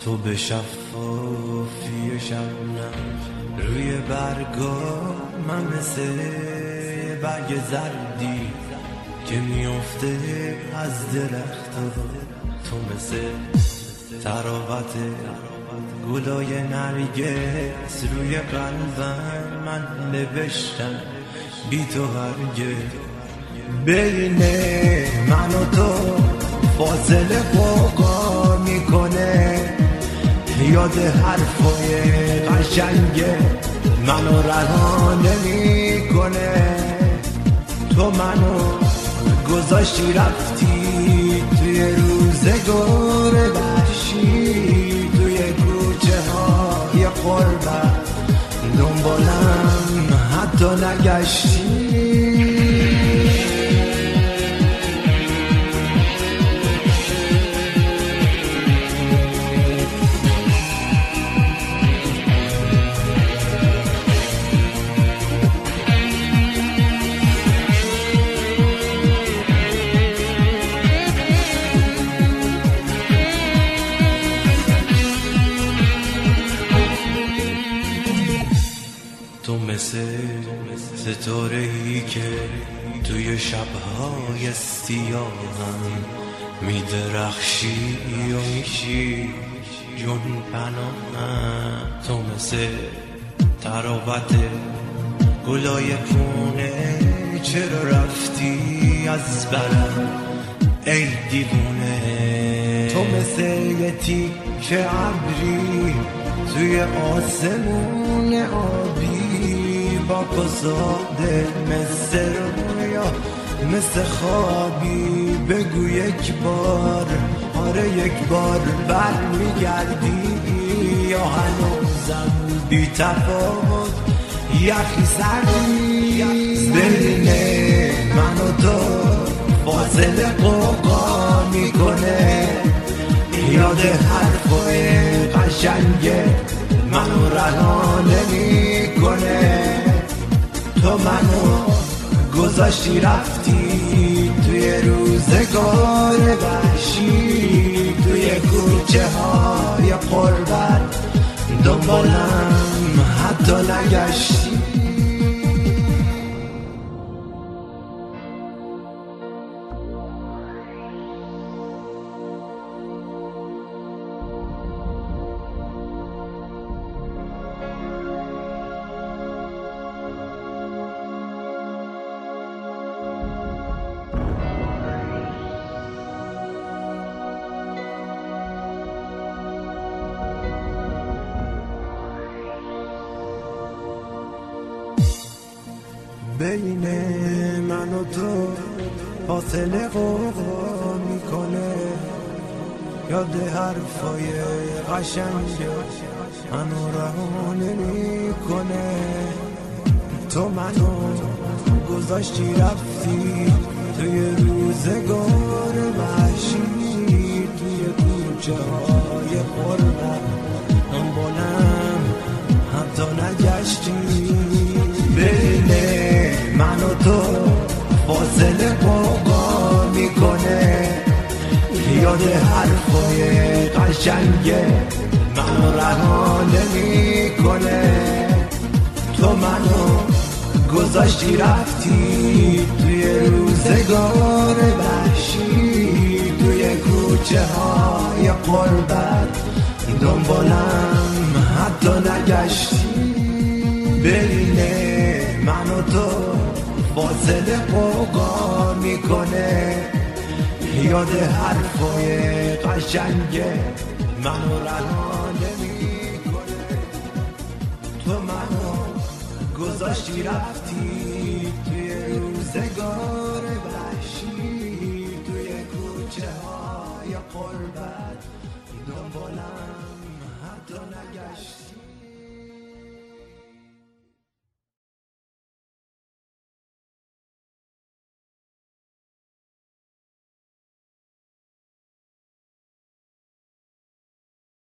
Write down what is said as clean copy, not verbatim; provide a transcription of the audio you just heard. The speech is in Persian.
تو به شفافی شبنم روی برگا، من مثل برگ زردی که میفته از درخت. تو مثل تراوت گلای نرگس روی قلبم، من نوشتم بی تو هرگز. بین من و تو فاصله قوقا میکنه، یاد حرفای قشنگ منو رها نمیکنه. تو منو گذاشتی رفتی توی روزگار وحشی، توی کوچه های غربت دنبالم حتی نگشتی. تو مثل ستاره‌ای که توی شب‌های سیاهم میدرخشی و میشی جون پناهم. تو مثل تراوت گلای پونه، چرا رفتی از برم ای دیوونه؟ تو مثل یه تیکه ابری توی آسمون آبی، با کساده مثل رویا مثل خوابی. بگو یک بار، آره یک بار بر میگردی یا هنوزم بی تفاوت یخی سردی؟ بین من و تو فاصله قوقا میکنه، یاد حرفای قشنگ منو رها نمیکنه. تو منو گذاشتی رفتی توی روزگار وحشی، توی کوچه های غربت دنبالم حتی نگشتی. بین من و تو فاصله قوقا میکنه، یاد حرفای قشنگ منو رها نمیکنه. تو منو گذاشتی رفتی توی روزگار وحشی، توی کوچه های غربت دنبالم حتی نگشتی. بین من و تو فاصله قوقا میکنه، یاد حرفای قشنگ منو رها نمیکنه. تو منو گذاشتی رفتی توی روزگار وحشی، توی کوچه های غربت دنبالم حتی نگشتی. بین من و تو فاصله قوقا میکنه، یاد حرفای قشنگ منو رها نمیکنه. تو منو گذاشتی رفتی توی روزگار وحشی، توی کوچه های غربت دنبالم